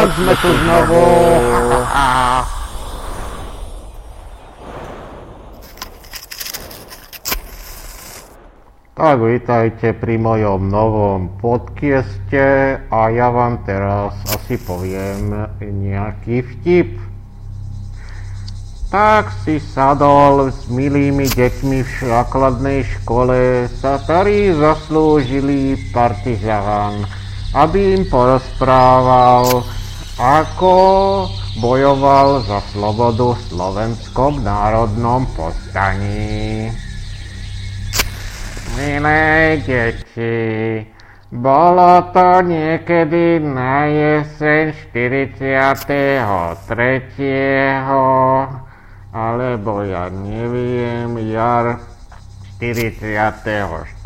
tak sme tu znovu. Tak vítajte pri mojom novom podcaste a ja vám teraz asi poviem nejaký vtip. Tak si sadol s milými deťmi v základnej škole, ktorí zaslúžili partizán, aby im porozprával, ako bojoval za slobodu v Slovenskom národnom povstaní. Milé deti, bolo to niekedy na jeseň 43. alebo ja neviem, jar 44.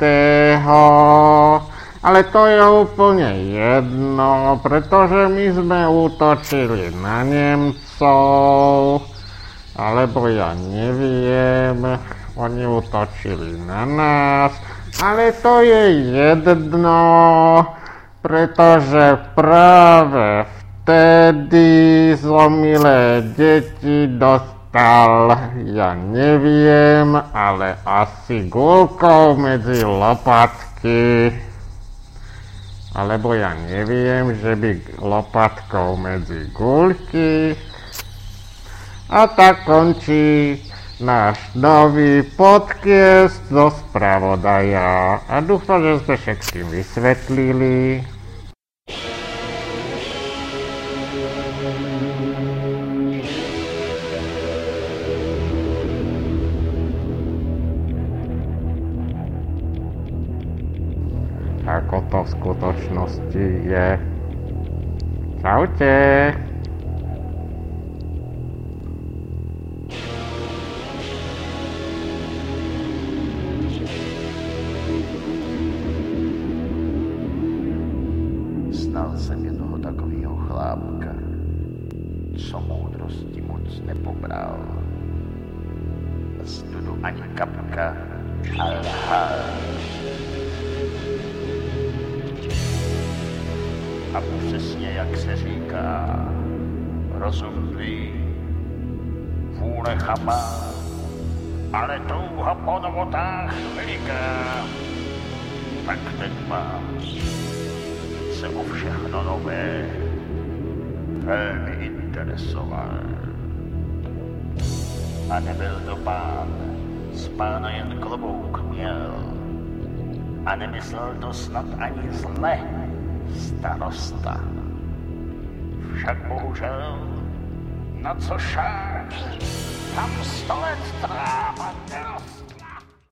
Ale to je úplne jedno, pretože my sme útočili na Nemcov, alebo ja neviem, oni útočili na nás, ale to je jedno, pretože práve vtedy som, milé deti, dostal, ja neviem, ale asi guľkou medzi lopatky, alebo ja neviem, že by lopatkou medzi guľky. A tak končí náš nový podcast zo Spravodaja a dúfam, že sme všetkým vysvetlili. Ako to v skutočnosti je. Čaute. Znal jsem jednoho takového chlápka, co moudrosti moc nepobral. Studu ani kapka, ale lhal. A přesně jak se říká, rozumný, vůle chabá, ale touha po novotách veliká. Tak ten má se o všechno nové velmi interesoval. A nebyl to pán, z pána jen klobouk měl. A nemyslel to snad ani zle starosta. Však bohužel, na co šář, tam 100 let tráva neroste.